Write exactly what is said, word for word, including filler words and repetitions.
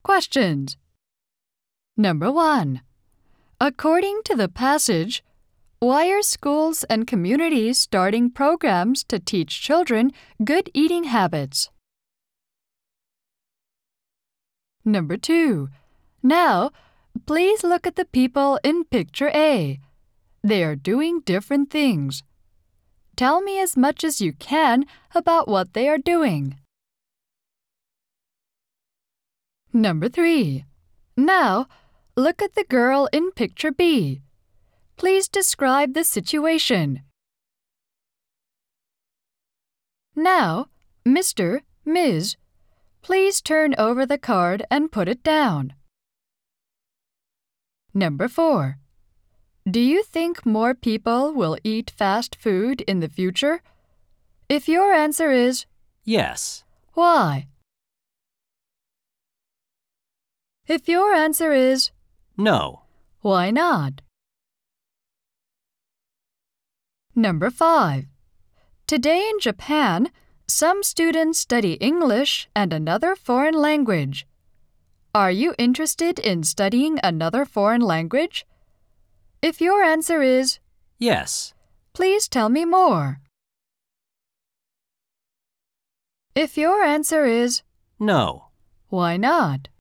Questions. Number one. According to the passage, why are schools and communities starting programs to teach children good eating habits? Number two. Now, please look at the people in picture A. They are doing different things. Tell me as much as you can about what they are doing. Number three. Now, look at the girl in picture B. Please describe the situation. Now, Mister, Miz, please turn over the card and put it down. Number four. Do you think more people will eat fast food in the future? If your answer is yes, why? If your answer is no, why not? Number five. Today in Japan, some students study English and another foreign language. Are you interested in studying another foreign language? If your answer is yes, please tell me more. If your answer is no, why not?